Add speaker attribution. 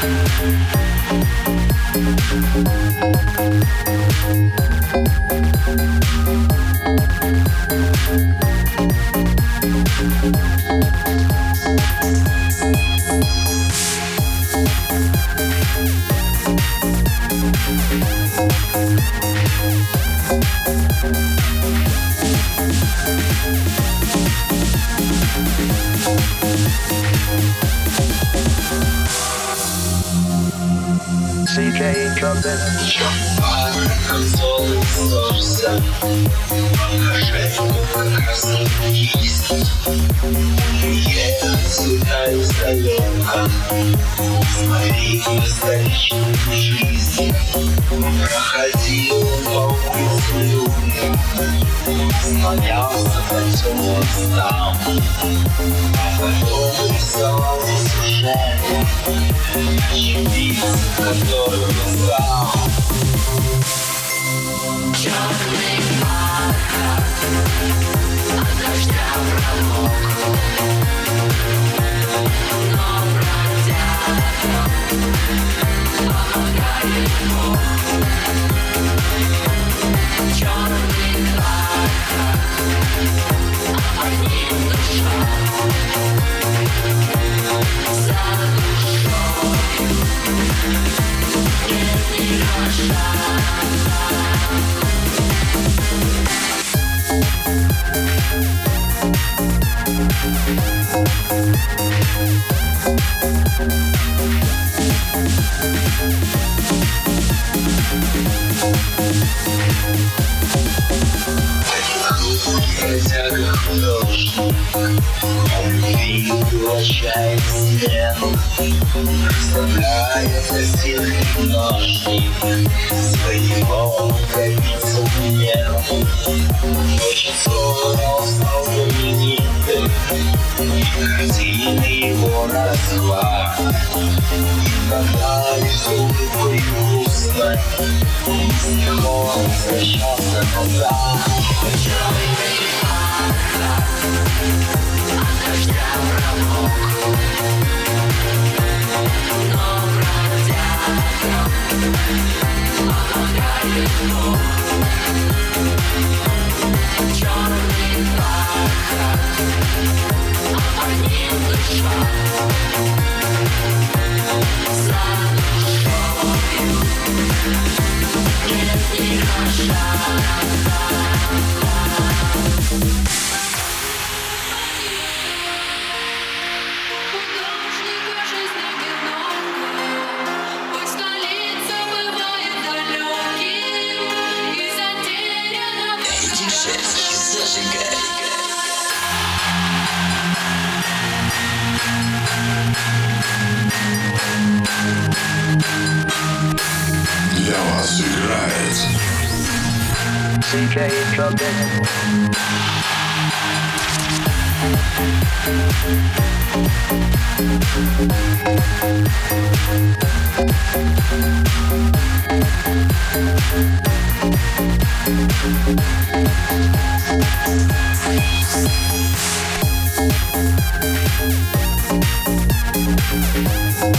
Speaker 1: CJ Trumpet.
Speaker 2: Солнце, покажи, как есть. Я сюда издалека, смотри на столичную жизнь. Проходил по улице людям, склонялся по темным стам, а потом рисовал сюжет очевидца, которым стал.
Speaker 3: Черный бархат от дождя промок, но бродягам помогает Бог. Черный бархат, а под ним душа, за душою нет миража.
Speaker 2: Бродяга художник, он любви поглощает стену, расставляет осиновый ножник своего копицу нерву. Очень скоро он стал знаменитым, и картины его называют. И когда лишь улыбкой грустно, с ним он возвращался назад.
Speaker 3: Черный бархат от дождя промок, но бродягам помогает Бог. Черный бархат, а под ним душа, за душою нет миража.
Speaker 4: Для вас играет
Speaker 1: CJ Trumpet.